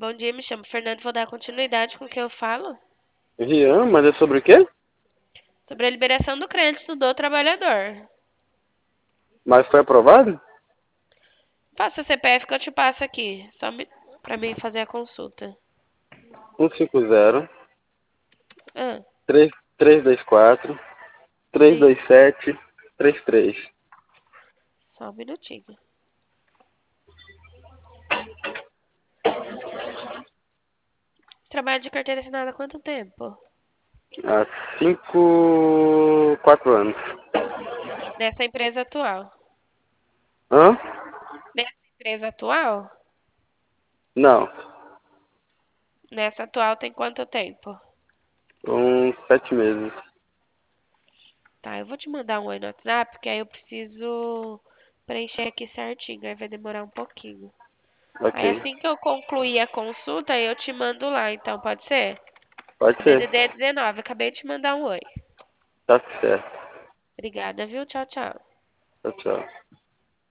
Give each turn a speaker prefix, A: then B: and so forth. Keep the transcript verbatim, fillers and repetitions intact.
A: Bom dia, me chamo Fernando. Vou dar continuidade com o que eu falo
B: Rian, mas é sobre o quê?
A: sobre a liberação do crédito do trabalhador.
B: Mas foi aprovado?
A: Passa o C P F que eu te passo aqui, só me... pra mim fazer a consulta.
B: um cinco zero,
A: Ah,
B: três, três dois quatro, três
A: sim,
B: dois sete, três três.
A: só um minutinho. Trabalho de carteira assinada há quanto tempo?
B: Há cinco, quatro anos.
A: Nessa empresa atual.
B: Hã?
A: Nessa empresa atual?
B: Não.
A: Nessa atual tem quanto tempo?
B: Uns sete meses.
A: Tá, eu vou te mandar um oi no WhatsApp, porque aí eu preciso preencher aqui certinho, aí vai demorar um pouquinho.
B: Ok.
A: Aí assim que eu concluir a consulta, eu te mando lá, então pode ser?
B: Pode
A: D
B: ser.
A: D D dezenove, acabei de te mandar um oi.
B: Tá certo.
A: Obrigada, viu? Tchau, tchau.
B: Tchau, tchau.